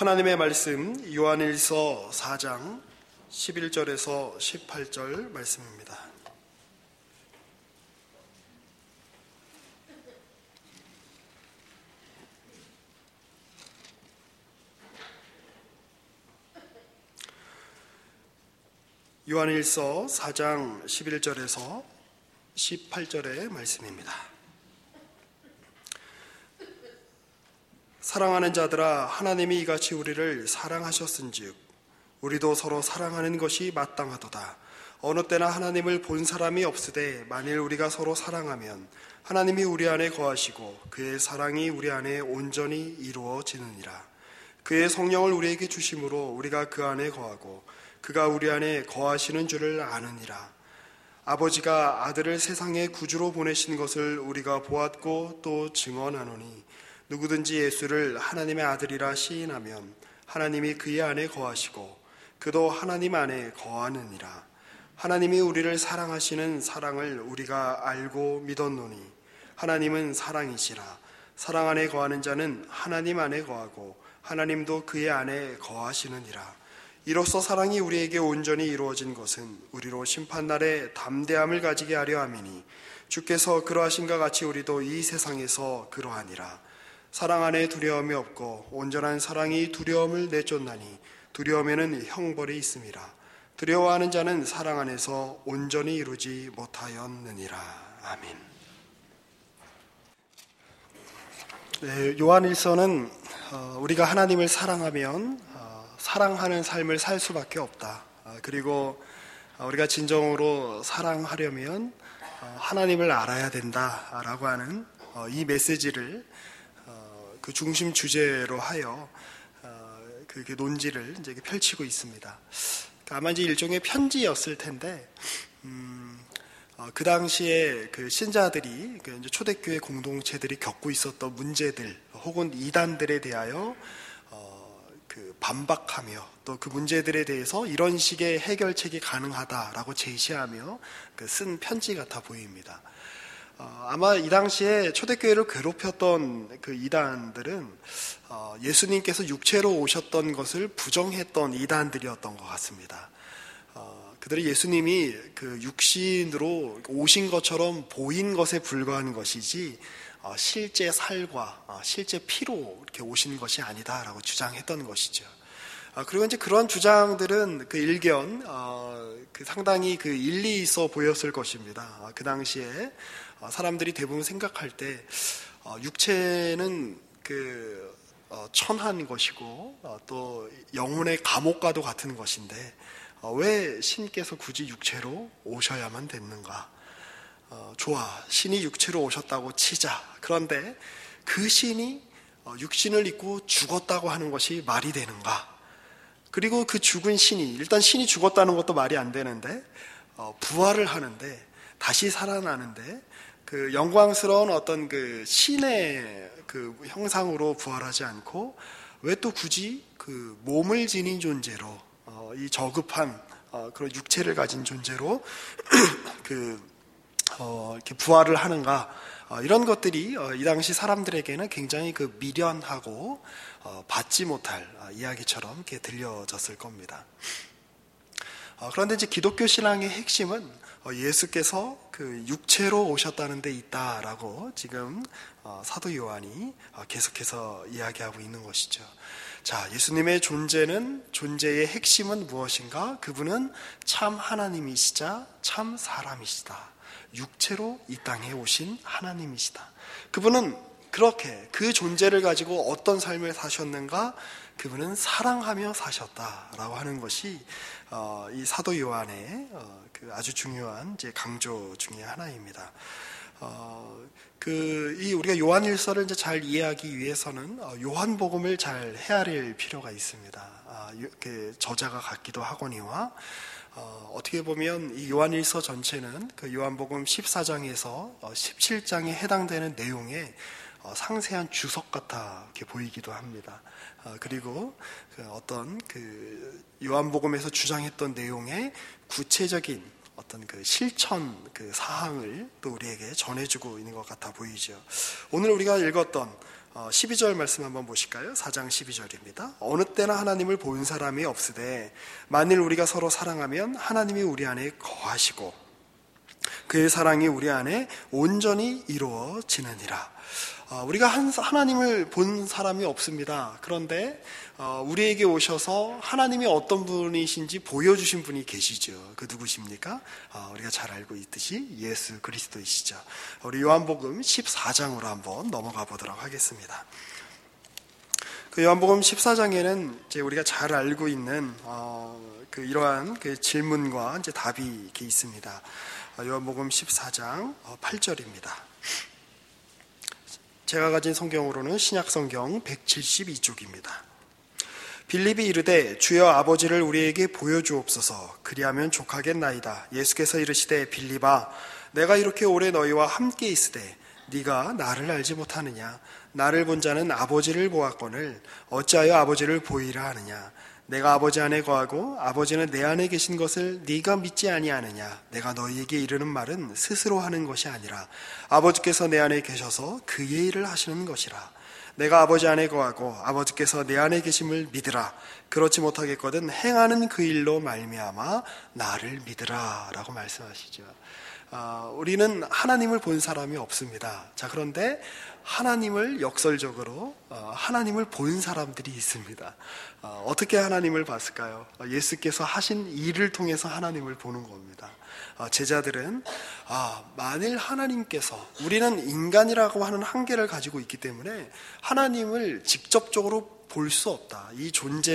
하나님의 말씀 요한일서 4장 11절에서 18절 말씀입니다. 요한일서 4장 11절에서 18절의 말씀입니다. 사랑하는 자들아, 하나님이 이같이 우리를 사랑하셨은즉 우리도 서로 사랑하는 것이 마땅하도다. 어느 때나 하나님을 본 사람이 없으되 만일 우리가 서로 사랑하면 하나님이 우리 안에 거하시고 그의 사랑이 우리 안에 온전히 이루어지느니라. 그의 성령을 우리에게 주심으로 우리가 그 안에 거하고 그가 우리 안에 거하시는 줄을 아느니라. 아버지가 아들을 세상의 구주로 보내신 것을 우리가 보았고 또 증언하노니 누구든지 예수를 하나님의 아들이라 시인하면 하나님이 그의 안에 거하시고 그도 하나님 안에 거하느니라. 하나님이 우리를 사랑하시는 사랑을 우리가 알고 믿었노니 하나님은 사랑이시라. 사랑 안에 거하는 자는 하나님 안에 거하고 하나님도 그의 안에 거하시느니라. 이로써 사랑이 우리에게 온전히 이루어진 것은 우리로 심판날에 담대함을 가지게 하려 함이니 주께서 그러하신가 같이 우리도 이 세상에서 그러하니라. 사랑 안에 두려움이 없고 온전한 사랑이 두려움을 내쫓나니 두려움에는 형벌이 있음이라. 두려워하는 자는 사랑 안에서 온전히 이루지 못하였느니라. 아멘. 네, 요한일서는 우리가 하나님을 사랑하면 사랑하는 삶을 살 수밖에 없다. 그리고 우리가 진정으로 사랑하려면 하나님을 알아야 된다라고 하는 이 메시지를 그 중심 주제로 하여 그 논지를 이제 펼치고 있습니다. 아마 이제 일종의 편지였을 텐데, 그 당시에 그 신자들이 이제 초대교회 공동체들이 겪고 있었던 문제들 혹은 이단들에 대하여 그 반박하며 또 그 문제들에 대해서 이런 식의 해결책이 가능하다라고 제시하며 쓴 편지 같아 보입니다. 아마 이 당시에 초대교회를 괴롭혔던 그 이단들은 예수님께서 육체로 오셨던 것을 부정했던 이단들이었던 것 같습니다. 그들이 예수님이 그 육신으로 오신 것처럼 보인 것에 불과한 것이지 실제 살과 실제 피로 이렇게 오신 것이 아니다라고 주장했던 것이죠. 그리고 이제 그런 주장들은 그 일견 그 상당히 그 일리 있어 보였을 것입니다. 그 당시에 사람들이 대부분 생각할 때 육체는 그 천한 것이고 또 영혼의 감옥과도 같은 것인데 왜 신께서 굳이 육체로 오셔야만 됐는가? 좋아, 신이 육체로 오셨다고 치자. 그런데 그 신이 육신을 입고 죽었다고 하는 것이 말이 되는가? 그리고 그 죽은 신이, 일단 신이 죽었다는 것도 말이 안 되는데 부활을 하는데, 다시 살아나는데 그 영광스러운 어떤 그 신의 그 형상으로 부활하지 않고 왜 또 굳이 그 몸을 지닌 존재로 이 저급한 그런 육체를 가진 존재로 이렇게 부활을 하는가? 이런 것들이 이 당시 사람들에게는 굉장히 그 미련하고 받지 못할 이야기처럼 이렇게 들려졌을 겁니다. 그런데 이제 기독교 신앙의 핵심은 예수께서 그 육체로 오셨다는 데 있다라고 지금 사도 요한이 계속해서 이야기하고 있는 것이죠. 자, 예수님의 존재의 핵심은 무엇인가? 그분은 참 하나님이시자 참 사람이시다. 육체로 이 땅에 오신 하나님이시다. 그분은 그렇게 그 존재를 가지고 어떤 삶을 사셨는가? 그분은 사랑하며 사셨다라고 하는 것이 이 사도 요한의 그 아주 중요한 이제 강조 중의 하나입니다. 우리가 요한일서를 이제 잘 이해하기 위해서는 요한복음을 잘 헤아릴 필요가 있습니다. 저자가 같기도 하거니와 어떻게 보면 이 요한일서 전체는 그 요한복음 14장에서 17장에 해당되는 내용에 상세한 주석 같아 이렇게 보이기도 합니다. 그리고 어떤 그 요한복음에서 주장했던 내용의 구체적인 어떤 그 실천 그 사항을 또 우리에게 전해주고 있는 것 같아 보이죠. 오늘 우리가 읽었던 12절 말씀 한번 보실까요? 4장 12절입니다. 어느 때나 하나님을 본 사람이 없으되 만일 우리가 서로 사랑하면 하나님이 우리 안에 거하시고 그의 사랑이 우리 안에 온전히 이루어지느니라. 우리가 하나님을 본 사람이 없습니다. 그런데 우리에게 오셔서 하나님이 어떤 분이신지 보여주신 분이 계시죠. 그 누구십니까? 우리가 잘 알고 있듯이 예수 그리스도이시죠. 우리 요한복음 14장으로 한번 넘어가 보도록 하겠습니다. 그 요한복음 14장에는 이제 우리가 잘 알고 있는 이러한 그 질문과 이제 답이 이렇게 있습니다. 요한복음 14장 8절입니다. 제가 가진 성경으로는 신약성경 172쪽입니다. 빌립이 이르되 주여 아버지를 우리에게 보여주옵소서 그리하면 족하겠나이다. 예수께서 이르시되 빌립아 내가 이렇게 오래 너희와 함께 있으되 네가 나를 알지 못하느냐. 나를 본 자는 아버지를 보았거늘 어찌하여 아버지를 보이라 하느냐. 내가 아버지 안에 거하고 아버지는 내 안에 계신 것을 네가 믿지 아니하느냐. 내가 너희에게 이르는 말은 스스로 하는 것이 아니라 아버지께서 내 안에 계셔서 그의 일을 하시는 것이라. 내가 아버지 안에 거하고 아버지께서 내 안에 계심을 믿으라. 그렇지 못하겠거든 행하는 그 일로 말미암아 나를 믿으라 라고 말씀하시죠. 우리는 하나님을 본 사람이 없습니다. 자, 그런데 하나님을 역설적으로 하나님을 본 사람들이 있습니다. 어떻게 하나님을 봤을까요? 예수께서 하신 일을 통해서 하나님을 보는 겁니다. 제자들은 만일 하나님께서, 우리는 인간이라고 하는 한계를 가지고 있기 때문에 하나님을 직접적으로 볼 수 없다. 이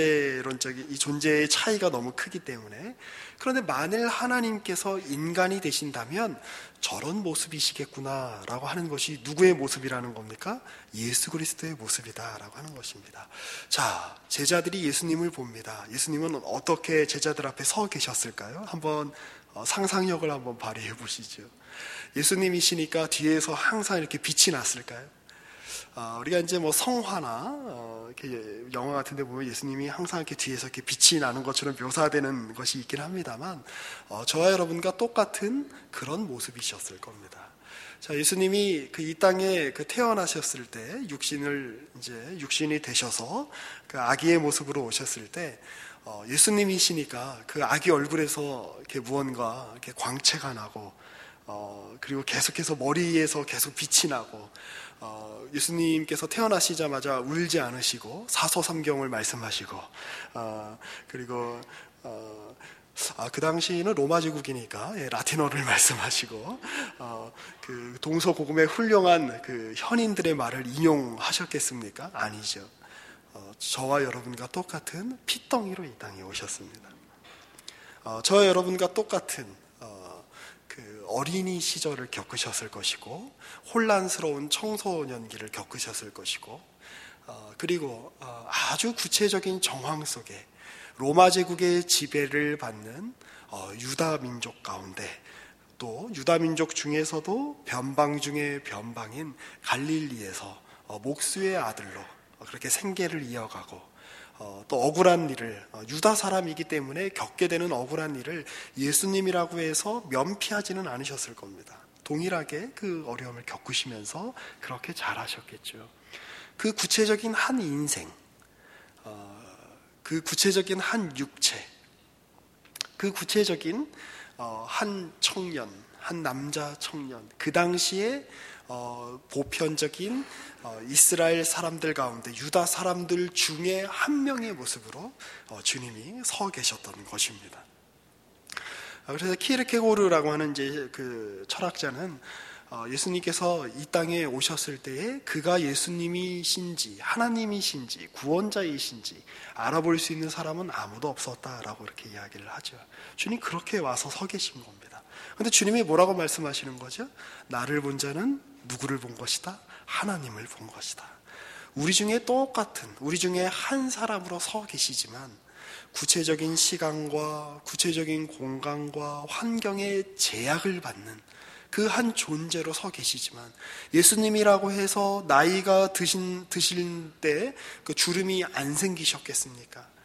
존재의 차이가 너무 크기 때문에. 그런데 만일 하나님께서 인간이 되신다면 저런 모습이시겠구나 라고 하는 것이 누구의 모습이라는 겁니까? 예수 그리스도의 모습이다 라고 하는 것입니다. 자, 제자들이 예수님을 봅니다. 예수님은 어떻게 제자들 앞에 서 계셨을까요? 한번 상상력을 한번 발휘해 보시죠. 예수님이시니까 뒤에서 항상 이렇게 빛이 났을까요? 우리가 이제 뭐 성화나 이렇게 영화 같은 데 보면 예수님이 항상 이렇게 뒤에서 이렇게 빛이 나는 것처럼 묘사되는 것이 있긴 합니다만, 저와 여러분과 똑같은 그런 모습이셨을 겁니다. 자, 예수님이 이 땅에 태어나셨을 때 육신이 되셔서 그 아기의 모습으로 오셨을 때, 예수님이시니까 그 아기 얼굴에서 이렇게 무언가 이렇게 광채가 나고, 그리고 계속해서 머리에서 계속 빛이 나고, 예수님께서 태어나시자마자 울지 않으시고 사서삼경을 말씀하시고, 그리고 그 당시에는 로마 제국이니까 라틴어를 말씀하시고, 그 동서고금의 훌륭한 그 현인들의 말을 인용하셨겠습니까? 아니죠. 저와 여러분과 똑같은 핏덩이로 이 땅에 오셨습니다. 저와 여러분과 똑같은 그 어린이 시절을 겪으셨을 것이고, 혼란스러운 청소년기를 겪으셨을 것이고, 그리고 아주 구체적인 정황 속에 로마 제국의 지배를 받는 유다 민족 가운데, 또 유다 민족 중에서도 변방 중의 변방인 갈릴리에서 목수의 아들로 그렇게 생계를 이어가고, 또 억울한 일을, 유다 사람이기 때문에 겪게 되는 억울한 일을 예수님이라고 해서 면피하지는 않으셨을 겁니다. 동일하게 그 어려움을 겪으시면서 그렇게 잘하셨겠죠. 그 구체적인 한 인생, 그 구체적인 한 육체, 그 구체적인 한 청년, 한 남자 청년, 그 당시에 보편적인 이스라엘 사람들 가운데 유다 사람들 중에 한 명의 모습으로 주님이 서 계셨던 것입니다. 그래서 키르케고르라고 하는 이제 그 철학자는 예수님께서 이 땅에 오셨을 때에 그가 예수님이신지 하나님이신지 구원자이신지 알아볼 수 있는 사람은 아무도 없었다라고 이렇게 이야기를 하죠. 주님 그렇게 와서 서 계신 겁니다. 그런데 주님이 뭐라고 말씀하시는 거죠? 나를 본 자는 누구를 본 것이다? 하나님을 본 것이다. 우리 중에 똑같은, 우리 중에 한 사람으로 서 계시지만 구체적인 시간과 구체적인 공간과 환경의 제약을 받는 그 한 존재로 서 계시지만, 예수님이라고 해서 나이가 드신 때 그 주름이 안 생기셨겠습니까?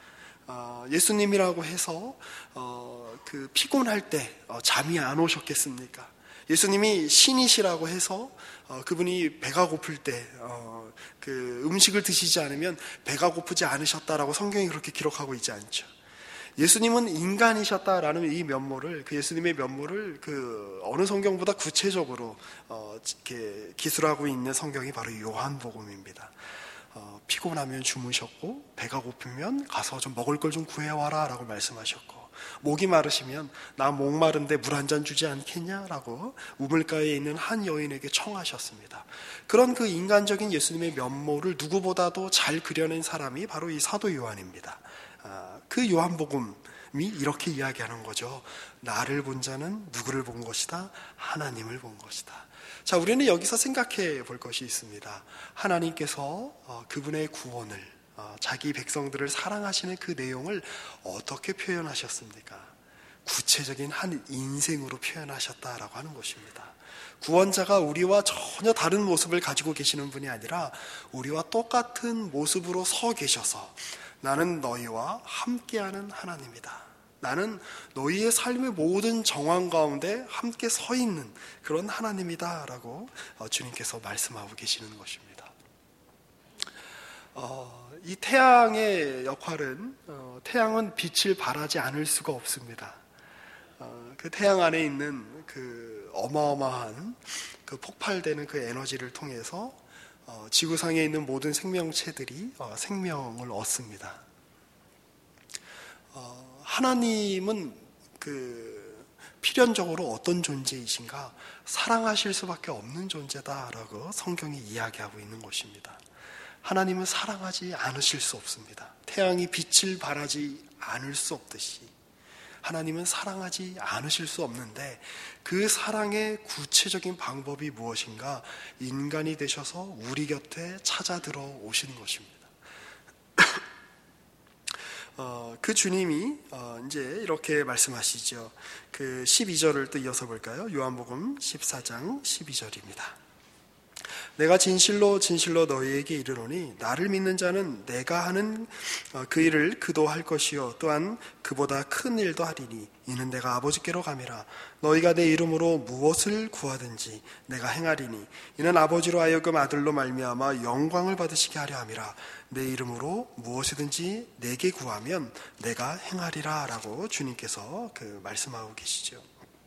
예수님이라고 해서 그 피곤할 때 잠이 안 오셨겠습니까? 예수님이 신이시라고 해서 그분이 배가 고플 때 그 음식을 드시지 않으면 배가 고프지 않으셨다라고 성경이 그렇게 기록하고 있지 않죠. 예수님은 인간이셨다라는 이 면모를, 그 예수님의 면모를 그 어느 성경보다 구체적으로 이렇게 기술하고 있는 성경이 바로 요한복음입니다. 피곤하면 주무셨고, 배가 고프면 가서 좀 먹을 걸 좀 구해와라 라고 말씀하셨고, 목이 마르시면 나 목마른데 물 한 잔 주지 않겠냐라고 우물가에 있는 한 여인에게 청하셨습니다. 그런 그 인간적인 예수님의 면모를 누구보다도 잘 그려낸 사람이 바로 이 사도 요한입니다. 그 요한복음이 이렇게 이야기하는 거죠. 나를 본 자는 누구를 본 것이다? 하나님을 본 것이다. 자, 우리는 여기서 생각해 볼 것이 있습니다. 하나님께서 그분의 구원을, 자기 백성들을 사랑하시는 그 내용을 어떻게 표현하셨습니까? 구체적인 한 인생으로 표현하셨다라고 하는 것입니다. 구원자가 우리와 전혀 다른 모습을 가지고 계시는 분이 아니라 우리와 똑같은 모습으로 서 계셔서 나는 너희와 함께하는 하나님이다. 나는 너희의 삶의 모든 정황 가운데 함께 서 있는 그런 하나님이다 라고 주님께서 말씀하고 계시는 것입니다. 이 태양의 역할은, 태양은 빛을 발하지 않을 수가 없습니다. 그 태양 안에 있는 그 어마어마한 그 폭발되는 그 에너지를 통해서 지구상에 있는 모든 생명체들이 생명을 얻습니다. 하나님은 그 필연적으로 어떤 존재이신가? 사랑하실 수밖에 없는 존재다라고 성경이 이야기하고 있는 것입니다. 하나님은 사랑하지 않으실 수 없습니다. 태양이 빛을 발하지 않을 수 없듯이 하나님은 사랑하지 않으실 수 없는데, 그 사랑의 구체적인 방법이 무엇인가? 인간이 되셔서 우리 곁에 찾아 들어오시는 것입니다. 그 주님이 이제 이렇게 말씀하시죠. 그 12절을 또 이어서 볼까요? 요한복음 14장 12절입니다. 내가 진실로 진실로 너희에게 이르노니 나를 믿는 자는 내가 하는 그 일을 그도 할 것이요 또한 그보다 큰 일도 하리니 이는 내가 아버지께로 가미라. 너희가 내 이름으로 무엇을 구하든지 내가 행하리니 이는 아버지로 하여금 아들로 말미암아 영광을 받으시게 하려 함이라. 내 이름으로 무엇이든지 내게 구하면 내가 행하리라 라고 주님께서 그 말씀하고 계시죠.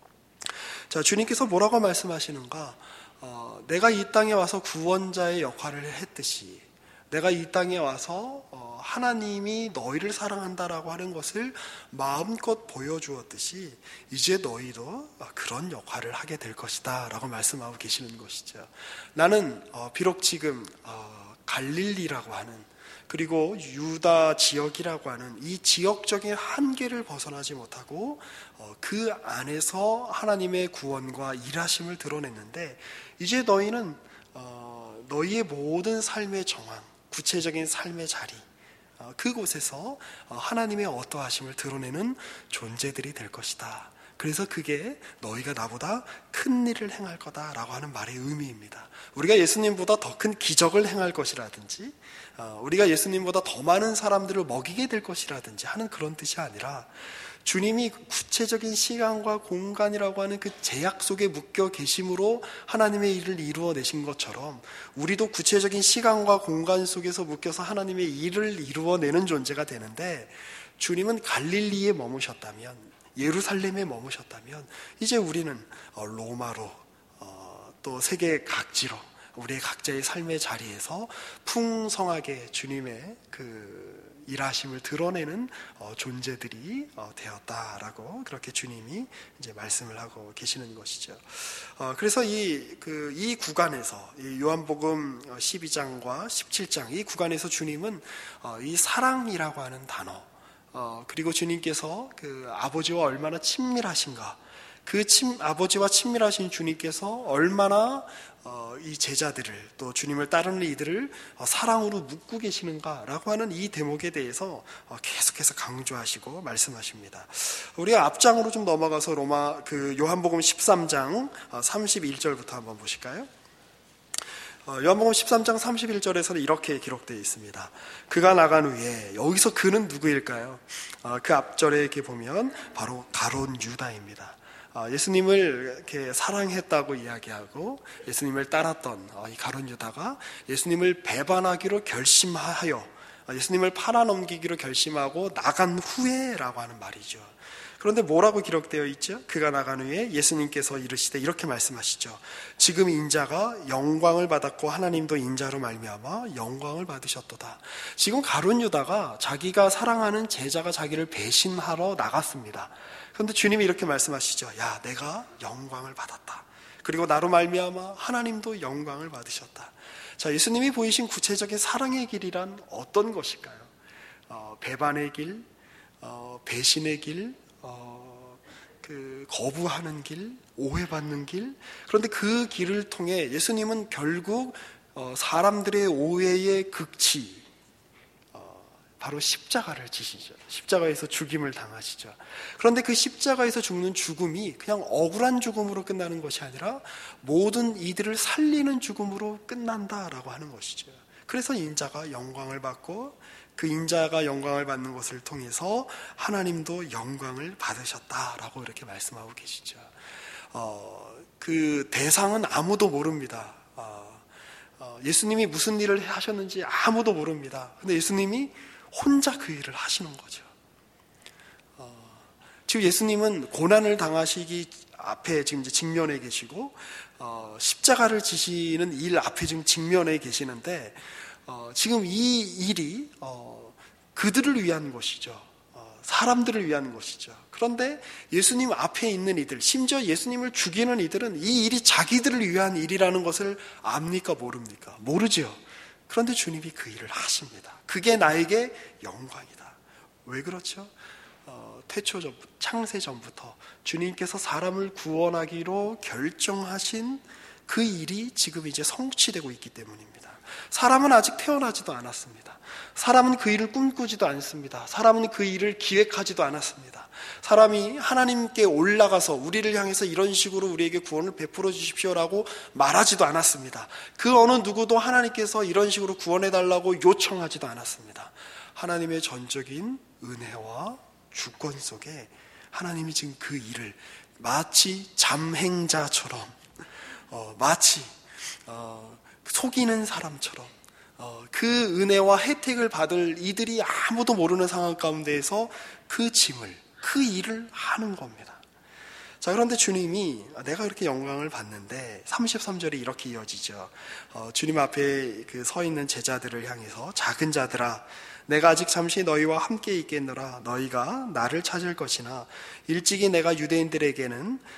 자, 주님께서 뭐라고 말씀하시는가? 내가 이 땅에 와서 구원자의 역할을 했듯이, 내가 이 땅에 와서 하나님이 너희를 사랑한다라고 하는 것을 마음껏 보여주었듯이 이제 너희도 그런 역할을 하게 될 것이다 라고 말씀하고 계시는 것이죠. 나는 비록 지금 갈릴리라고 하는, 그리고 유다 지역이라고 하는 이 지역적인 한계를 벗어나지 못하고 그 안에서 하나님의 구원과 일하심을 드러냈는데, 이제 너희는 너희의 모든 삶의 정황, 구체적인 삶의 자리, 그곳에서 하나님의 어떠하심을 드러내는 존재들이 될 것이다. 그래서 그게 너희가 나보다 큰 일을 행할 거다라고 하는 말의 의미입니다. 우리가 예수님보다 더 큰 기적을 행할 것이라든지, 우리가 예수님보다 더 많은 사람들을 먹이게 될 것이라든지 하는 그런 뜻이 아니라, 주님이 구체적인 시간과 공간이라고 하는 그 제약 속에 묶여 계심으로 하나님의 일을 이루어내신 것처럼 우리도 구체적인 시간과 공간 속에서 묶여서 하나님의 일을 이루어내는 존재가 되는데, 주님은 갈릴리에 머무셨다면, 예루살렘에 머무셨다면 이제 우리는 로마로 또 세계 각지로 우리의 각자의 삶의 자리에서 풍성하게 주님의 그 일하심을 드러내는 존재들이 되었다라고 그렇게 주님이 이제 말씀을 하고 계시는 것이죠. 그래서 이 구간에서 이 요한복음 12장과 17장 이 구간에서 주님은 이 사랑이라고 하는 단어, 그리고 주님께서 그 아버지와 얼마나 친밀하신가, 그 아버지와 친밀하신 주님께서 얼마나 이 제자들을, 또 주님을 따르는 이들을 사랑으로 묶고 계시는가라고 하는 이 대목에 대해서 계속해서 강조하시고 말씀하십니다. 우리가 앞장으로 좀 넘어가서 요한복음 13장 31절부터 한번 보실까요? 요한복음 13장 31절에서는 이렇게 기록되어 있습니다. 그가 나간 후에, 여기서 그는 누구일까요? 그 앞절에 이렇게 보면 바로 가룟 유다입니다. 예수님을 이렇게 사랑했다고 이야기하고 예수님을 따랐던 이 가룟 유다가 예수님을 배반하기로 결심하여 예수님을 팔아넘기기로 결심하고 나간 후에라고 하는 말이죠. 그런데 뭐라고 기록되어 있죠? 그가 나간 후에 예수님께서 이르시되 이렇게 말씀하시죠. 지금 인자가 영광을 받았고 하나님도 인자로 말미암아 영광을 받으셨도다. 지금 가룟 유다가 자기가 사랑하는 제자가 자기를 배신하러 나갔습니다. 그런데 주님이 이렇게 말씀하시죠. 야, 내가 영광을 받았다. 그리고 나로 말미암아 하나님도 영광을 받으셨다. 자, 예수님이 보이신 구체적인 사랑의 길이란 어떤 것일까요? 배반의 길, 배신의 길, 거부하는 길, 오해받는 길. 그런데 그 길을 통해 예수님은 결국 사람들의 오해의 극치, 바로 십자가를 지시죠. 십자가에서 죽임을 당하시죠. 그런데 그 십자가에서 죽는 죽음이 그냥 억울한 죽음으로 끝나는 것이 아니라 모든 이들을 살리는 죽음으로 끝난다라고 하는 것이죠. 그래서 인자가 영광을 받고 그 인자가 영광을 받는 것을 통해서 하나님도 영광을 받으셨다라고 이렇게 말씀하고 계시죠. 그 대상은 아무도 모릅니다. 예수님이 무슨 일을 하셨는지 아무도 모릅니다. 근데 예수님이 혼자 그 일을 하시는 거죠. 지금 예수님은 고난을 당하시기 앞에 지금 이제 직면에 계시고 십자가를 지시는 일 앞에 지금 직면에 계시는데 지금 이 일이 그들을 위한 것이죠. 사람들을 위한 것이죠. 그런데 예수님 앞에 있는 이들, 심지어 예수님을 죽이는 이들은 이 일이 자기들을 위한 일이라는 것을 압니까 모릅니까? 모르죠. 그런데 주님이 그 일을 하십니다. 그게 나에게 영광이다. 왜 그렇죠? 태초 전, 창세 전부터 주님께서 사람을 구원하기로 결정하신 그 일이 지금 이제 성취되고 있기 때문입니다. 사람은 아직 태어나지도 않았습니다. 사람은 그 일을 꿈꾸지도 않습니다. 사람은 그 일을 기획하지도 않았습니다. 사람이 하나님께 올라가서 우리를 향해서 이런 식으로 우리에게 구원을 베풀어 주십시오라고 말하지도 않았습니다. 그 어느 누구도 하나님께서 이런 식으로 구원해달라고 요청하지도 않았습니다. 하나님의 전적인 은혜와 주권 속에 하나님이 지금 그 일을 마치 잠행자처럼 마치 속이는 사람처럼 그 은혜와 혜택을 받을 이들이 아무도 모르는 상황 가운데에서 그 짐을, 그 일을 하는 겁니다. 자, 그런데 주님이 내가 이렇게 영광을 받는데 33절이 이렇게 이어지죠. 주님 앞에 서 있는 제자들을 향해서 작은 자들아 내가 아직 잠시 너희와 함께 있겠노라. 너희가 나를 찾을 것이나 일찍이 내가 유대인들에게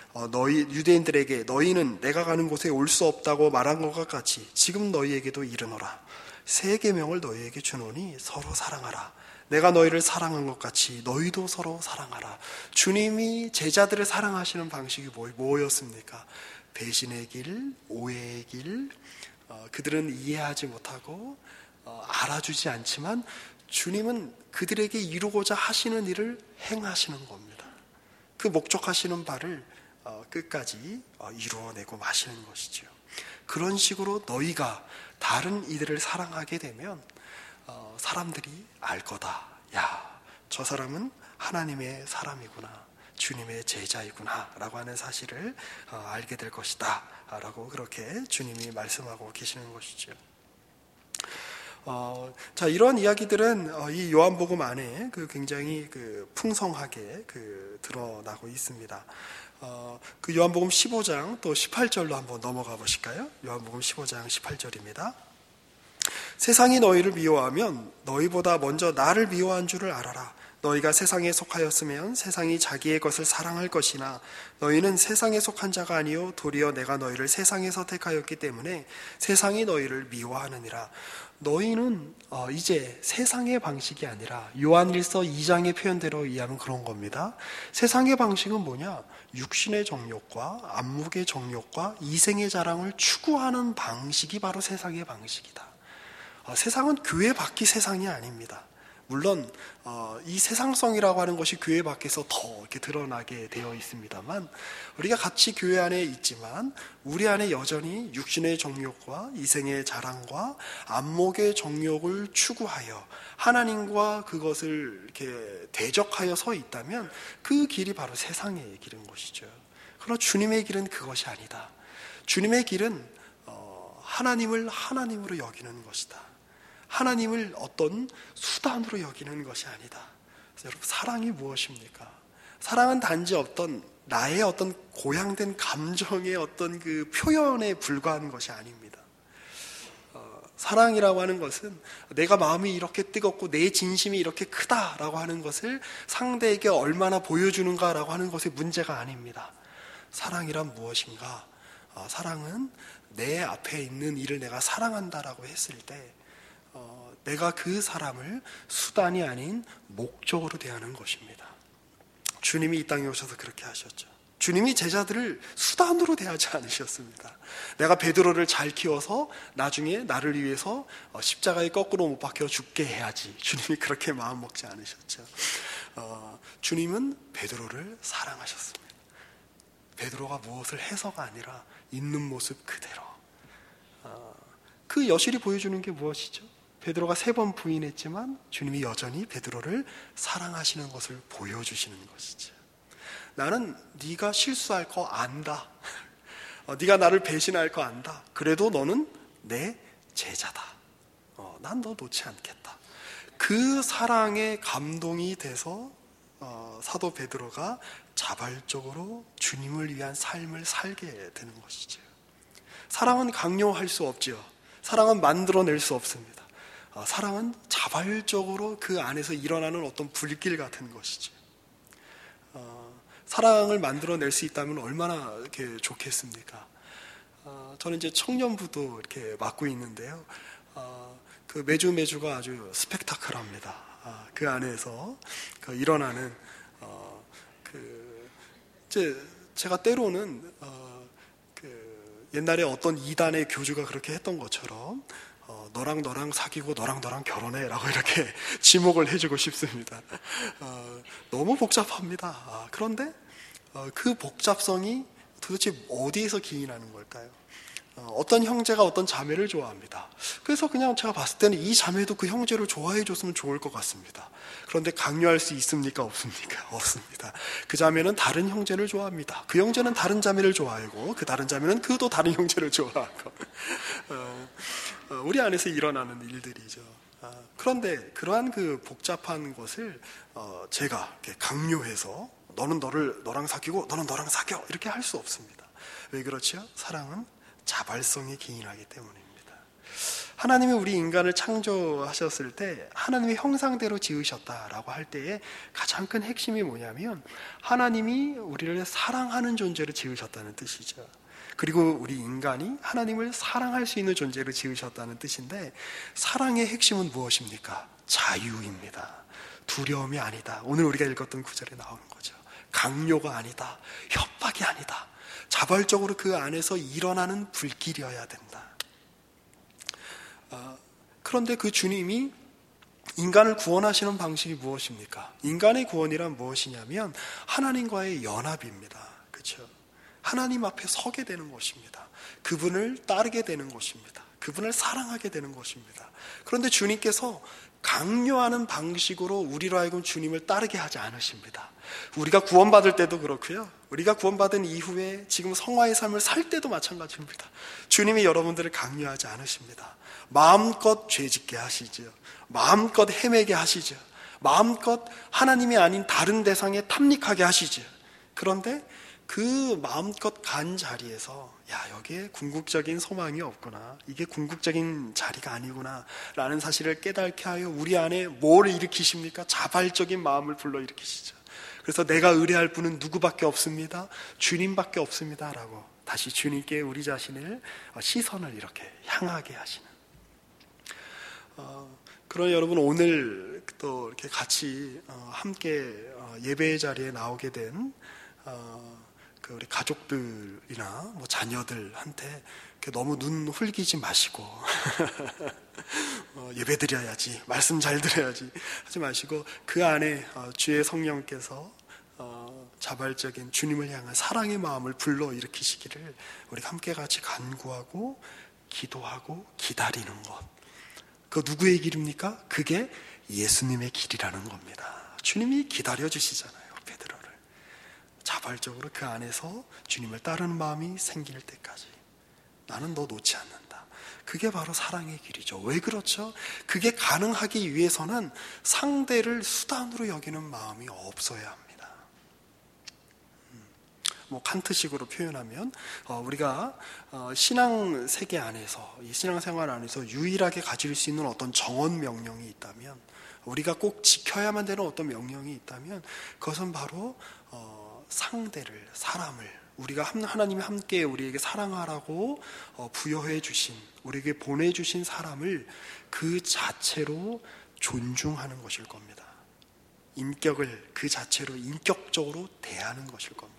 너희는 내가 가는 곳에 올 수 없다고 말한 것과 같이 지금 너희에게도 이르노라. 새 계명을 너희에게 주노니 서로 사랑하라. 내가 너희를 사랑한 것 같이 너희도 서로 사랑하라. 주님이 제자들을 사랑하시는 방식이 뭐였습니까? 배신의 길, 오해의 길, 그들은 이해하지 못하고 알아주지 않지만 주님은 그들에게 이루고자 하시는 일을 행하시는 겁니다. 그 목적하시는 바를 끝까지 이루어내고 마시는 것이죠. 그런 식으로 너희가 다른 이들을 사랑하게 되면 사람들이 알 거다. 야, 저 사람은 하나님의 사람이구나. 주님의 제자이구나 라고 하는 사실을 알게 될 것이다 라고 그렇게 주님이 말씀하고 계시는 것이죠. 자, 이런 이야기들은 이 요한복음 안에 굉장히 풍성하게 드러나고 있습니다. 그 요한복음 15장 또 18절로 한번 넘어가 보실까요? 요한복음 15장 18절입니다. 세상이 너희를 미워하면 너희보다 먼저 나를 미워한 줄을 알아라. 너희가 세상에 속하였으면 세상이 자기의 것을 사랑할 것이나 너희는 세상에 속한 자가 아니요 도리어 내가 너희를 세상에서 택하였기 때문에 세상이 너희를 미워하느니라. 너희는 이제 세상의 방식이 아니라 요한일서 2장의 표현대로 이해하면 그런 겁니다. 세상의 방식은 뭐냐? 육신의 정욕과 안목의 정욕과 이생의 자랑을 추구하는 방식이 바로 세상의 방식이다. 세상은 교회 밖이 세상이 아닙니다. 물론 이 세상성이라고 하는 것이 교회 밖에서 더 이렇게 드러나게 되어 있습니다만, 우리가 같이 교회 안에 있지만 우리 안에 여전히 육신의 정욕과 이생의 자랑과 안목의 정욕을 추구하여 하나님과 그것을 이렇게 대적하여 서 있다면 그 길이 바로 세상의 길인 것이죠. 그러나 주님의 길은 그것이 아니다. 주님의 길은 하나님을 하나님으로 여기는 것이다. 하나님을 어떤 수단으로 여기는 것이 아니다. 여러분, 사랑이 무엇입니까? 사랑은 단지 나의 어떤 고양된 감정의 어떤 그 표현에 불과한 것이 아닙니다. 사랑이라고 하는 것은 내가 마음이 이렇게 뜨겁고 내 진심이 이렇게 크다라고 하는 것을 상대에게 얼마나 보여주는가라고 하는 것의 문제가 아닙니다. 사랑이란 무엇인가? 사랑은 내 앞에 있는 이를 내가 사랑한다라고 했을 때 내가 그 사람을 수단이 아닌 목적으로 대하는 것입니다. 주님이 이 땅에 오셔서 그렇게 하셨죠. 주님이 제자들을 수단으로 대하지 않으셨습니다. 내가 베드로를 잘 키워서 나중에 나를 위해서 십자가에 거꾸로 못 박혀 죽게 해야지. 주님이 그렇게 마음 먹지 않으셨죠. 주님은 베드로를 사랑하셨습니다. 베드로가 무엇을 해서가 아니라 있는 모습 그대로. 그 여실히 보여주는 게 무엇이죠? 베드로가 3번 부인했지만 주님이 여전히 베드로를 사랑하시는 것을 보여주시는 것이죠. 나는 네가 실수할 거 안다. 네가 나를 배신할 거 안다. 그래도 너는 내 제자다. 난 너 놓지 않겠다. 그 사랑에 감동이 돼서 사도 베드로가 자발적으로 주님을 위한 삶을 살게 되는 것이죠. 사랑은 강요할 수 없지요. 사랑은 만들어낼 수 없습니다. 사랑은 자발적으로 그 안에서 일어나는 어떤 불길 같은 것이죠. 사랑을 만들어낼 수 있다면 얼마나 이렇게 좋겠습니까? 저는 이제 청년부도 이렇게 맡고 있는데요. 그 매주가 아주 스펙타클합니다. 그 안에서 일어나는 제가 때로는 옛날에 어떤 이단의 교주가 그렇게 했던 것처럼 너랑 사귀고 너랑 결혼해 라고 이렇게 지목을 해주고 싶습니다. 너무 복잡합니다. 그런데 그 복잡성이 도대체 어디에서 기인하는 걸까요? 어떤 형제가 어떤 자매를 좋아합니다. 그래서 그냥 제가 봤을 때는 이 자매도 그 형제를 좋아해 줬으면 좋을 것 같습니다. 그런데 강요할 수 있습니까? 없습니까? 없습니다. 그 자매는 다른 형제를 좋아합니다. 그 형제는 다른 자매를 좋아하고 그 다른 자매는 그도 다른 형제를 좋아하고 우리 안에서 일어나는 일들이죠. 그런데 그러한 그 복잡한 것을 제가 이렇게 강요해서 너는 너랑 사귀고 너는 너랑 사겨 이렇게 할 수 없습니다. 왜 그렇죠? 사랑은 자발성에 기인하기 때문입니다. 하나님이 우리 인간을 창조하셨을 때 하나님의 형상대로 지으셨다라고 할 때에 가장 큰 핵심이 뭐냐면 하나님이 우리를 사랑하는 존재로 지으셨다는 뜻이죠. 그리고 우리 인간이 하나님을 사랑할 수 있는 존재로 지으셨다는 뜻인데, 사랑의 핵심은 무엇입니까? 자유입니다. 두려움이 아니다. 오늘 우리가 읽었던 구절에 나오는 거죠. 강요가 아니다. 협박이 아니다. 자발적으로 그 안에서 일어나는 불길이어야 된다. 그런데 그 주님이 인간을 구원하시는 방식이 무엇입니까? 인간의 구원이란 무엇이냐면 하나님과의 연합입니다. 그렇죠? 하나님 앞에 서게 되는 것입니다. 그분을 따르게 되는 것입니다. 그분을 사랑하게 되는 것입니다. 그런데 주님께서 강요하는 방식으로 우리로 하여금 주님을 따르게 하지 않으십니다. 우리가 구원받을 때도 그렇고요. 우리가 구원받은 이후에 지금 성화의 삶을 살 때도 마찬가지입니다. 주님이 여러분들을 강요하지 않으십니다. 마음껏 죄짓게 하시죠. 마음껏 헤매게 하시죠. 마음껏 하나님이 아닌 다른 대상에 탐닉하게 하시죠. 그런데 그 마음껏 간 자리에서 여기에 궁극적인 소망이 없구나, 이게 궁극적인 자리가 아니구나 라는 사실을 깨닫게 하여 우리 안에 뭘 일으키십니까? 자발적인 마음을 불러일으키시죠. 그래서 내가 의뢰할 분은 누구밖에 없습니다. 주님밖에 없습니다 라고 다시 주님께 우리 자신을 시선을 이렇게 향하게 하시는, 그러나 여러분, 오늘 또 이렇게 같이 함께 예배의 자리에 나오게 된 우리 가족들이나 자녀들한테 너무 눈 홀기지 마시고 예배드려야지, 말씀 잘 들어야지 하지 마시고 그 안에 주의 성령께서 자발적인 주님을 향한 사랑의 마음을 불러일으키시기를 우리가 함께 같이 간구하고 기도하고 기다리는 것, 그 누구의 길입니까? 그게 예수님의 길이라는 겁니다. 주님이 기다려주시잖아요, 베드로를. 자발적으로 그 안에서 주님을 따르는 마음이 생길 때까지 나는 너 놓지 않는다. 그게 바로 사랑의 길이죠. 왜 그렇죠? 그게 가능하기 위해서는 상대를 수단으로 여기는 마음이 없어야 합니다. 칸트식으로 표현하면 우리가 신앙 세계 안에서, 이 신앙생활 안에서 유일하게 가질 수 있는 어떤 정언 명령이 있다면, 우리가 꼭 지켜야만 되는 어떤 명령이 있다면 그것은 바로 상대를, 사람을, 우리가 하나님이 함께 우리에게 사랑하라고 부여해 주신, 우리에게 보내주신 사람을 그 자체로 존중하는 것일 겁니다. 인격을 그 자체로 인격적으로 대하는 것일 겁니다.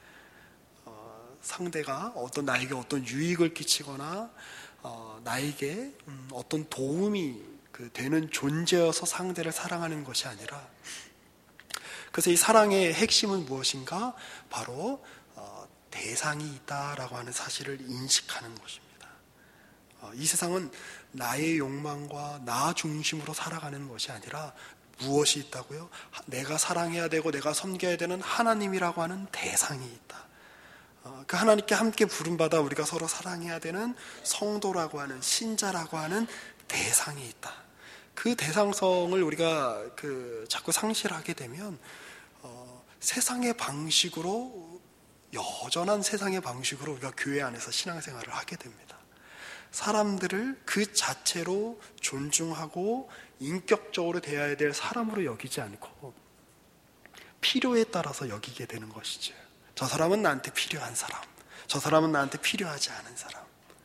상대가 나에게 어떤 유익을 끼치거나 나에게 어떤 도움이 되는 존재여서 상대를 사랑하는 것이 아니라, 그래서 이 사랑의 핵심은 무엇인가? 바로 대상이 있다라고 하는 사실을 인식하는 것입니다. 이 세상은 나의 욕망과 나 중심으로 살아가는 것이 아니라 무엇이 있다고요? 내가 사랑해야 되고 내가 섬겨야 되는 하나님이라고 하는 대상이 있다. 그 하나님께 함께 부름받아 우리가 서로 사랑해야 되는 성도라고 하는, 신자라고 하는 대상이 있다. 그 대상성을 우리가 자꾸 상실하게 되면 세상의 방식으로, 여전한 세상의 방식으로 우리가 교회 안에서 신앙생활을 하게 됩니다. 사람들을 그 자체로 존중하고 인격적으로 대해야 될 사람으로 여기지 않고 필요에 따라서 여기게 되는 것이죠. 저 사람은 나한테 필요한 사람, 저 사람은 나한테 필요하지 않은 사람,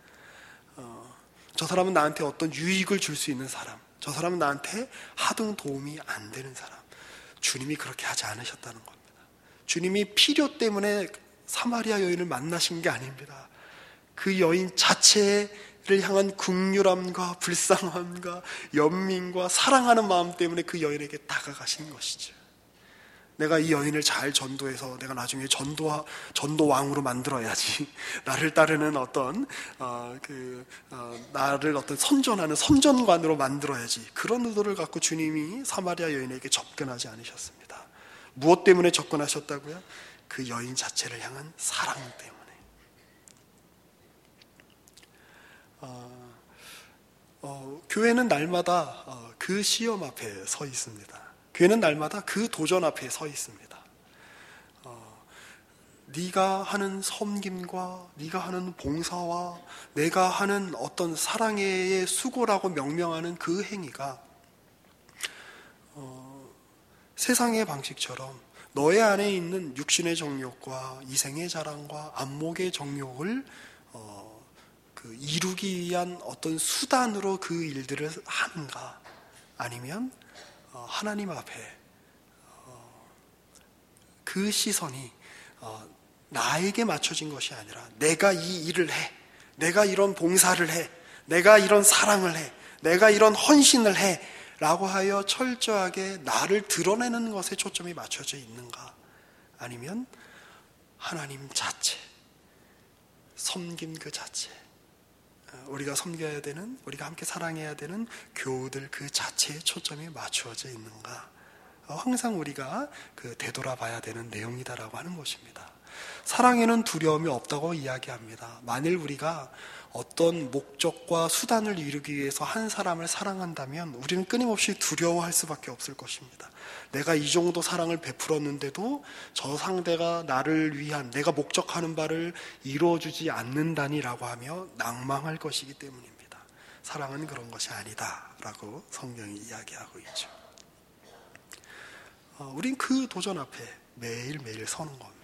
저 사람은 나한테 어떤 유익을 줄 수 있는 사람, 저 사람은 나한테 하등 도움이 안 되는 사람. 주님이 그렇게 하지 않으셨다는 겁니다. 주님이 필요 때문에 사마리아 여인을 만나신 게 아닙니다. 그 여인 자체를 향한 긍휼함과 불쌍함과 연민과 사랑하는 마음 때문에 그 여인에게 다가가신 것이죠. 내가 이 여인을 잘 전도해서 내가 나중에 전도왕으로 만들어야지, 나를 따르는 나를 선전하는 선전관으로 만들어야지, 그런 의도를 갖고 주님이 사마리아 여인에게 접근하지 않으셨습니다. 무엇 때문에 접근하셨다고요? 그 여인 자체를 향한 사랑 때문에. 교회는 날마다 그 시험 앞에 서 있습니다. 교회는 날마다 그 도전 앞에 서 있습니다. 네가 하는 섬김과 네가 하는 봉사와 내가 하는 어떤 사랑의 수고라고 명명하는 그 행위가 세상의 방식처럼 너의 안에 있는 육신의 정욕과 이생의 자랑과 안목의 정욕을 이루기 위한 어떤 수단으로 그 일들을 하는가, 아니면 하나님 앞에 그 시선이 나에게 맞춰진 것이 아니라 내가 이 일을 해, 내가 이런 봉사를 해, 내가 이런 사랑을 해, 내가 이런 헌신을 해 라고 하여 철저하게 나를 드러내는 것에 초점이 맞춰져 있는가, 아니면 하나님 자체, 섬김 그 자체, 우리가 섬겨야 되는, 우리가 함께 사랑해야 되는 교우들 그 자체에 초점이 맞추어져 있는가, 항상 우리가 되돌아봐야 되는 내용이다라고 하는 것입니다. 사랑에는 두려움이 없다고 이야기합니다. 만일 우리가 어떤 목적과 수단을 이루기 위해서 한 사람을 사랑한다면 우리는 끊임없이 두려워할 수밖에 없을 것입니다. 내가 이 정도 사랑을 베풀었는데도 저 상대가 나를 위한, 내가 목적하는 바를 이루어주지 않는다니라고 하며 낭망할 것이기 때문입니다. 사랑은 그런 것이 아니다라고 성경이 이야기하고 있죠. 우린 그 도전 앞에 매일매일 서는 겁니다.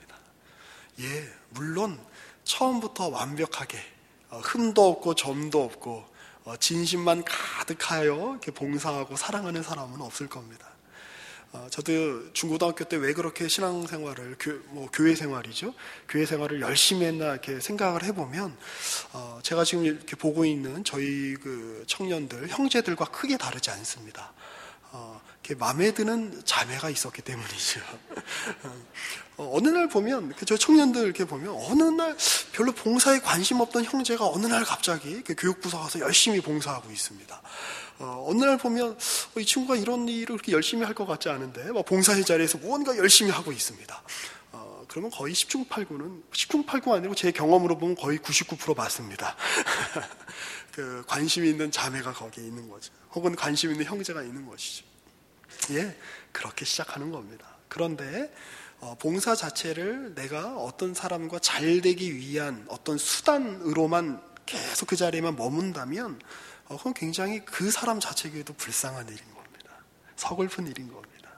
물론 처음부터 완벽하게 흠도 없고 점도 없고 진심만 가득하여 이렇게 봉사하고 사랑하는 사람은 없을 겁니다. 저도 중고등학교 때 왜 그렇게 신앙생활을, 교회 생활이죠. 교회 생활을 열심히 했나 이렇게 생각을 해보면, 제가 지금 이렇게 보고 있는 저희 그 청년들, 형제들과 크게 다르지 않습니다. 이렇게 마음에 드는 자매가 있었기 때문이죠. 어느 날 보면, 저 청년들 이렇게 보면, 어느 날 별로 봉사에 관심 없던 형제가 어느 날 갑자기 교육부서 가서 열심히 봉사하고 있습니다. 어느 날 보면 이 친구가 이런 일을 그렇게 열심히 할 것 같지 않은데 봉사의 자리에서 무언가 열심히 하고 있습니다. 그러면 거의 10중 8구가 아니고 제 경험으로 보면 거의 99% 맞습니다. 그 관심 있는 자매가 거기에 있는 거죠. 혹은 관심 있는 형제가 있는 것이죠. 예, 그렇게 시작하는 겁니다. 그런데 봉사 자체를 내가 어떤 사람과 잘 되기 위한 어떤 수단으로만 계속 그 자리에만 머문다면 그건 굉장히 그 사람 자체에게도 불쌍한 일인 겁니다. 서글픈 일인 겁니다.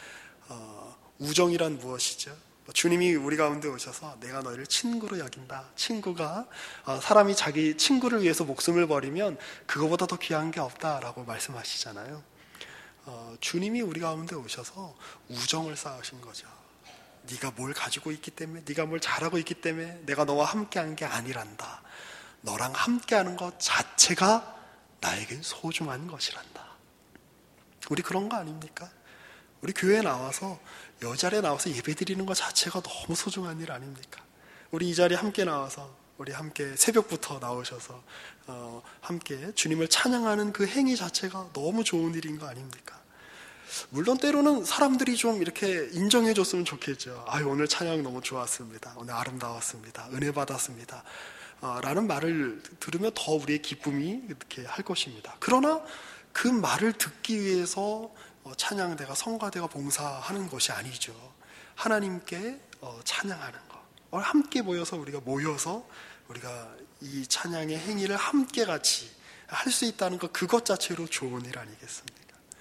우정이란 무엇이죠? 주님이 우리 가운데 오셔서 내가 너희를 친구로 여긴다. 친구가 사람이 자기 친구를 위해서 목숨을 버리면 그거보다 더 귀한 게 없다라고 말씀하시잖아요. 주님이 우리 가운데 오셔서 우정을 쌓으신 거죠. 네가 뭘 가지고 있기 때문에, 네가 뭘 잘하고 있기 때문에 내가 너와 함께한 게 아니란다. 너랑 함께하는 것 자체가 나에겐 소중한 것이란다. 우리 그런 거 아닙니까? 우리 교회에 나와서 여자리에 나와서 예배 드리는 것 자체가 너무 소중한 일 아닙니까? 우리 이 자리에 함께 나와서 우리 함께 새벽부터 나오셔서 함께 주님을 찬양하는 그 행위 자체가 너무 좋은 일인 거 아닙니까? 물론 때로는 사람들이 좀 이렇게 인정해 줬으면 좋겠죠. 오늘 찬양 너무 좋았습니다. 오늘 아름다웠습니다. 은혜 받았습니다. 라는 말을 들으면 더 우리의 기쁨이 이렇게 할 것입니다. 그러나 그 말을 듣기 위해서 찬양대가, 성가대가 봉사하는 것이 아니죠. 하나님께 찬양하는 것, 함께 모여서 우리가 이 찬양의 행위를 함께 같이 할 수 있다는 것, 그것 자체로 좋은 일 아니겠습니까?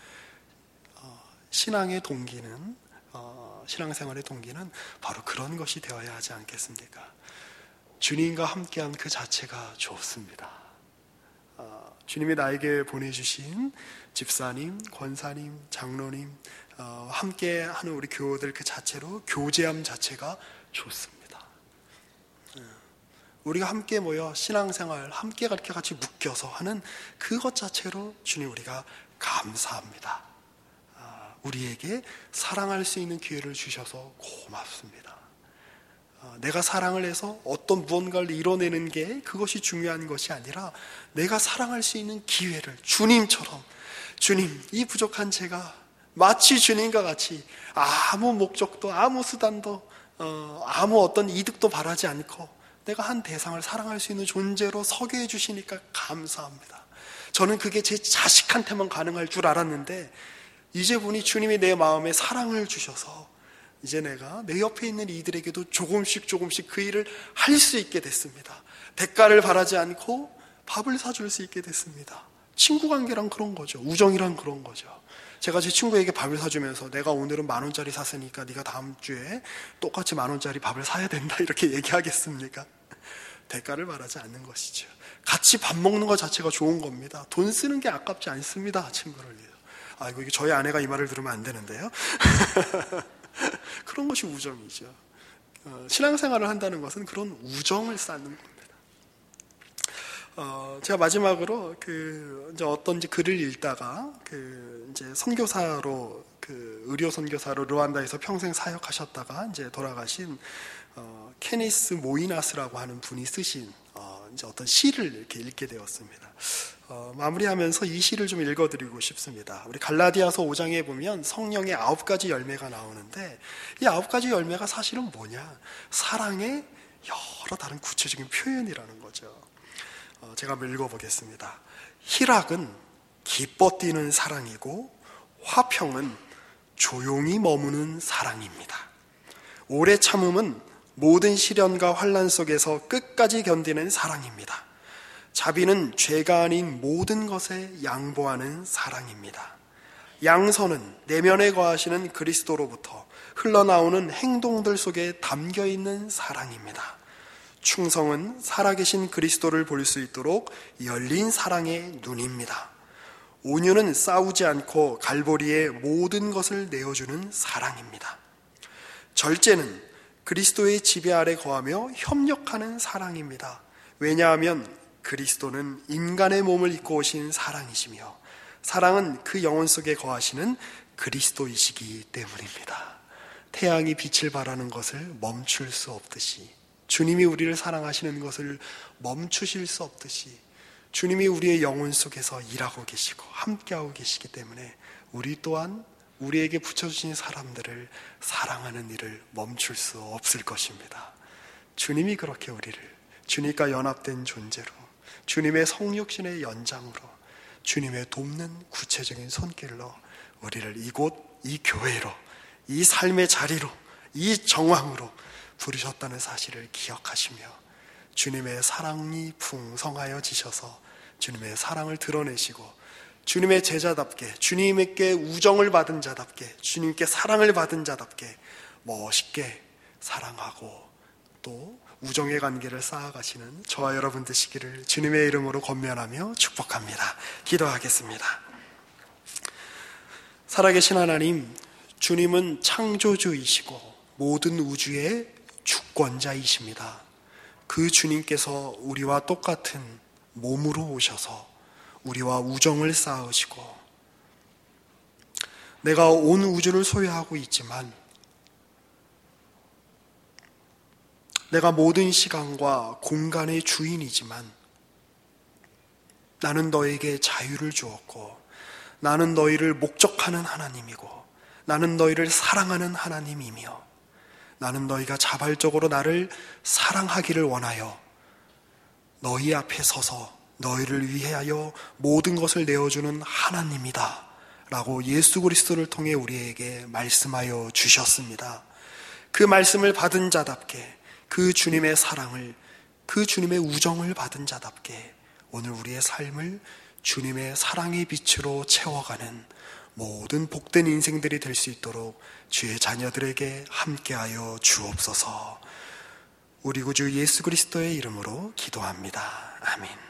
신앙의 동기는, 신앙생활의 동기는 바로 그런 것이 되어야 하지 않겠습니까? 주님과 함께한 그 자체가 좋습니다. 주님이 나에게 보내주신 집사님, 권사님, 장로님, 함께하는 우리 교우들 그 자체로 교제함 자체가 좋습니다. 우리가 함께 모여 신앙생활 함께 그렇게 같이 묶여서 하는 그것 자체로 주님 우리가 감사합니다. 우리에게 사랑할 수 있는 기회를 주셔서 고맙습니다. 내가 사랑을 해서 어떤 무언가를 이뤄내는 게 그것이 중요한 것이 아니라 내가 사랑할 수 있는 기회를 주님처럼, 주님, 이 부족한 제가 마치 주님과 같이 아무 목적도 아무 수단도 아무 어떤 이득도 바라지 않고 내가 한 대상을 사랑할 수 있는 존재로 서게 해주시니까 감사합니다. 저는 그게 제 자식한테만 가능할 줄 알았는데 이제 보니 주님이 내 마음에 사랑을 주셔서 이제 내가 내 옆에 있는 이들에게도 조금씩 그 일을 할 수 있게 됐습니다. 대가를 바라지 않고 밥을 사줄 수 있게 됐습니다. 친구 관계란 그런 거죠. 우정이란 그런 거죠. 제가 제 친구에게 밥을 사주면서 내가 오늘은 10,000원짜리 샀으니까 네가 다음 주에 똑같이 10,000원짜리 밥을 사야 된다 이렇게 얘기하겠습니까? 대가를 바라지 않는 것이죠. 같이 밥 먹는 것 자체가 좋은 겁니다. 돈 쓰는 게 아깝지 않습니다. 친구를 위해서. 이거 저희 아내가 이 말을 들으면 안 되는데요. 그런 것이 우정이죠. 신앙생활을 한다는 것은 그런 우정을 쌓는 겁니다. 제가 마지막으로 이제 어떤 글을 읽다가 이제 선교사로 의료 선교사로 르완다에서 평생 사역하셨다가 이제 돌아가신 케니스 모이나스라고 하는 분이 쓰신 이제 어떤 시를 이렇게 읽게 되었습니다. 마무리하면서 이 시를 좀 읽어드리고 싶습니다. 우리 갈라디아서 5장에 보면 성령의 9가지 열매가 나오는데 이 9가지 열매가 사실은 뭐냐? 사랑의 여러 다른 구체적인 표현이라는 거죠. 제가 한번 읽어보겠습니다. 희락은 기뻐 뛰는 사랑이고 화평은 조용히 머무는 사랑입니다. 오래 참음은 모든 시련과 환난 속에서 끝까지 견디는 사랑입니다. 자비는 죄가 아닌 모든 것에 양보하는 사랑입니다. 양선은 내면에 거하시는 그리스도로부터 흘러나오는 행동들 속에 담겨있는 사랑입니다. 충성은 살아계신 그리스도를 볼 수 있도록 열린 사랑의 눈입니다. 온유는 싸우지 않고 갈보리에 모든 것을 내어주는 사랑입니다. 절제는 그리스도의 지배 아래 거하며 협력하는 사랑입니다. 왜냐하면 그리스도는 인간의 몸을 입고 오신 사랑이시며 사랑은 그 영혼 속에 거하시는 그리스도이시기 때문입니다. 태양이 빛을 발하는 것을 멈출 수 없듯이, 주님이 우리를 사랑하시는 것을 멈추실 수 없듯이 주님이 우리의 영혼 속에서 일하고 계시고 함께하고 계시기 때문에 우리 또한 우리에게 붙여주신 사람들을 사랑하는 일을 멈출 수 없을 것입니다. 주님이 그렇게 우리를 주님과 연합된 존재로, 주님의 성육신의 연장으로, 주님의 돕는 구체적인 손길로 우리를 이곳, 이 교회로, 이 삶의 자리로, 이 정황으로 부르셨다는 사실을 기억하시며 주님의 사랑이 풍성하여지셔서 주님의 사랑을 드러내시고 주님의 제자답게, 주님께 우정을 받은 자답게, 주님께 사랑을 받은 자답게 멋있게 사랑하고 또 우정의 관계를 쌓아가시는 저와 여러분 되시기를 주님의 이름으로 권면하며 축복합니다. 기도하겠습니다. 살아계신 하나님, 주님은 창조주이시고 모든 우주의 주권자이십니다. 그 주님께서 우리와 똑같은 몸으로 오셔서 우리와 우정을 쌓으시고, 내가 온 우주를 소유하고 있지만 내가 모든 시간과 공간의 주인이지만 나는 너에게 자유를 주었고 나는 너희를 목적하는 하나님이고 나는 너희를 사랑하는 하나님이며 나는 너희가 자발적으로 나를 사랑하기를 원하여 너희 앞에 서서 너희를 위하여 모든 것을 내어주는 하나님이다 라고 예수 그리스도를 통해 우리에게 말씀하여 주셨습니다. 그 말씀을 받은 자답게, 그 주님의 사랑을, 그 주님의 우정을 받은 자답게 오늘 우리의 삶을 주님의 사랑의 빛으로 채워가는 모든 복된 인생들이 될 수 있도록 주의 자녀들에게 함께하여 주옵소서. 우리 구주 예수 그리스도의 이름으로 기도합니다. 아멘.